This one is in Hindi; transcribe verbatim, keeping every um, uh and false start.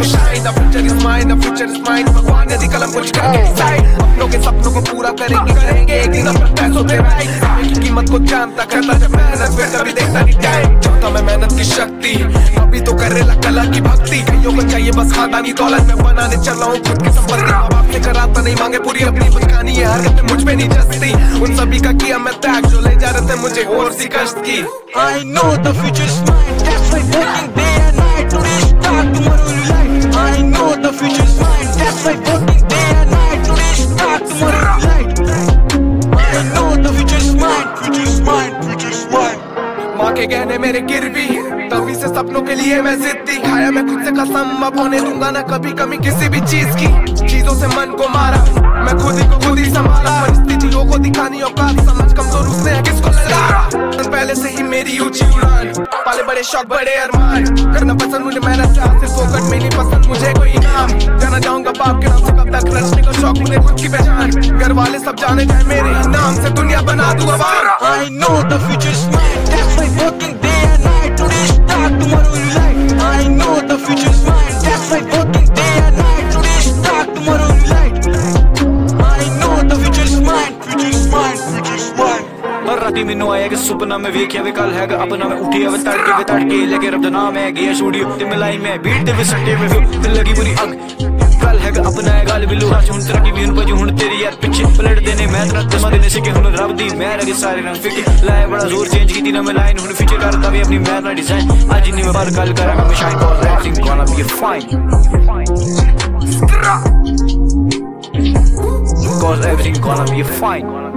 में shine, the future is mine, the future is mine. भगवान यदि कलम कुछ करके डिसाइड, अपनों के सपनों को पूरा करेंगे करेंगे एक दिन अपने पैसों पे राइड। समय की कीमत को जानता करता जब मेहनत फिर कभी देखता नहीं टाइम। चाहता मैं मेहनत की शक्ति, अभी तो कर रेला कला की भक्ति। कईयों को चाहिए बस खानदानी दौलत, मैं बनाने चल रहा हूँ खुद की संपत्ति। माँ बाप से कराता नहीं मांगे पूरी अपनी बचकानी है, हरकतें मुझ पे नहीं जचती। उन सभी का किया मैं त्याग जो ले जा रहे थे मुझे और सी कष्ट की। I know the future is mine, that's why working day and night. Today start, tomorrow you light. I know the future is mine, that's why working day and night. Today start, tomorrow you light. I know the future is mine, future is mine, future is mine. माँ के गहने मेरे गिरवी, तभी से सपनों के लिए मैं जिद्दी। खाया मैं खुद से कसम, अब होने दूंगा ना कभी कमी किसी भी चीज की। चीजों से मन को मारा, मैं खुद ही को खुद ही संभाला। परिस्थितियों को दिखानी औकात, समझ कमजोर उसने है किसको लगा। पहले से ही मेरी ऊंची उड़ान, पाले बड़े शौक बड़े अरमान। करना पसंद मुझे मेहनत से, हाथ से फोकट में नहीं पसंद मुझे कोई इनाम। जाना चाहूंगा बाप के नाम से कब तक, रचने का शौक मुझे खुद की पहचान। घर वाले सब जाने जाए मेरे ही नाम से, दुनिया बना दूं आवार। I know the future is mine, that's why working day and night. Today start, tomorrow you light. I know the future is mine, that's why working day and night. Today start, tomorrow you light. I know the future is mine, future is mine, future is mine. हर राती मैनू आया कि सुपना में वेख्या वे कल हैगा अपना। मैं उठिया वे तड़के वे तड़के लेके रब दा नाम है गया स्टूडियो ते मिलाई मैं बीट ते वे सट्टे वे दिल लगी बुरी अग। कल हैगा अपना है गल बिल्लू हाच हुन तरक्की भी हुन भजू हुन तेरी यार पिछे पलट देने मैं तेरा तमा देने से के हुन रब दी मैं लगे सारे रंग फिके लाए बड़ा जोर चेंज की ना मैं लाइन हुन फीचर करता भी अपनी मैं ना डिजाइन। आज नहीं मैं बार कल करा मैं shine cause everything gonna be fine, cause everything gonna be fine.